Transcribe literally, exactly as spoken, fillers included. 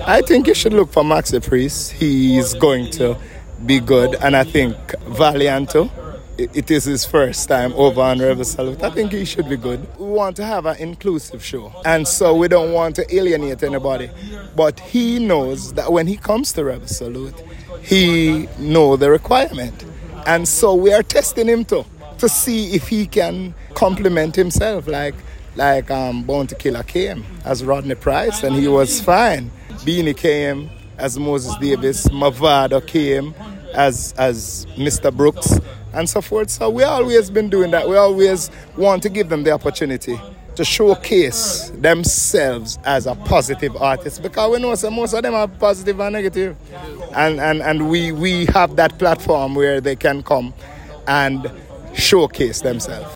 I think you should look for Maxi Priest. He's going to be good, and I think Valianto, it is his first time over on Rebel Salute. I think he should be good. We want to have an inclusive show, and so we don't want to alienate anybody. But he knows that when he comes to Rebel Salute, he knows the requirement. And so we are testing him too, to see if he can complement himself, like like um, Bounty Killer came as Rodney Price, and he was fine. Beanie came as Moses Davis, Mavado came as as Mister Brooks, and so forth. So we always been doing that. We always want to give them the opportunity to showcase themselves as a positive artist, because we know so most of them are positive and negative. And and, and we, we have that platform where they can come and showcase themselves.